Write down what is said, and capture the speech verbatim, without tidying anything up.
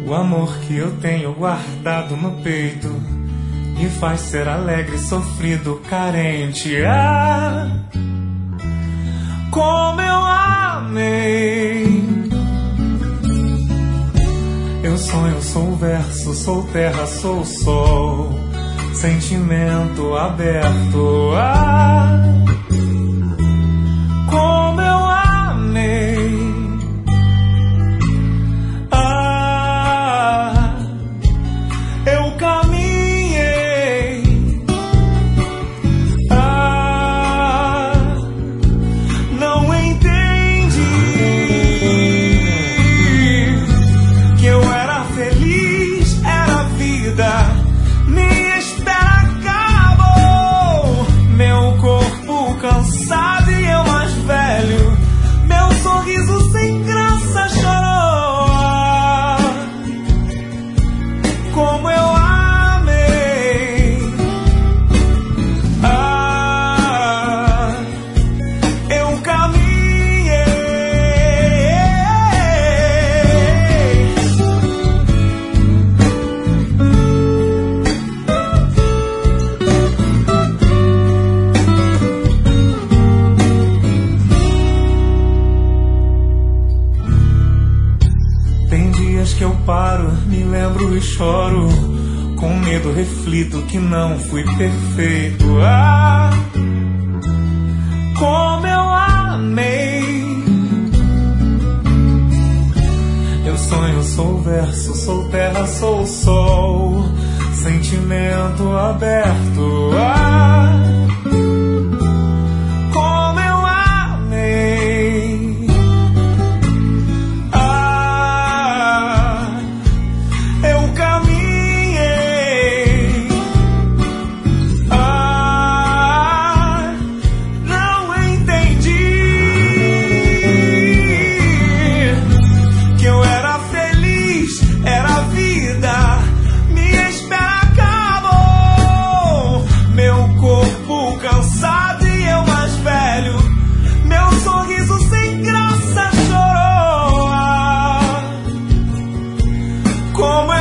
O amor que eu tenho guardado no peito me faz ser alegre, sofrido, carente. Ah, como eu amei. Eu sonho, sou verso, sou terra, sou sol, sentimento aberto. Ah, como eu amei. Ah, eu caminhei. Ah, não entendi que eu era feliz, era vida. Minha espera acabou. Meu corpo cansado e eu mais velho. Meu sorriso sem graça chorou. Como eu amei. Ah, eu caminhei. Tem dias que eu paro, me lembro e choro. Com medo reflito que não fui perfeito. Ah, como eu amei. Eu sonho, sou verso, sou terra, sou sol, sentimento aberto. Ah, como eu amei. Ah, eu caminhei. Ah, não entendi que eu era feliz, era vida. Minha espera acabou. Meu corpo cansado e eu mais velho. Meu sorriso sem graça chorou. Ah, como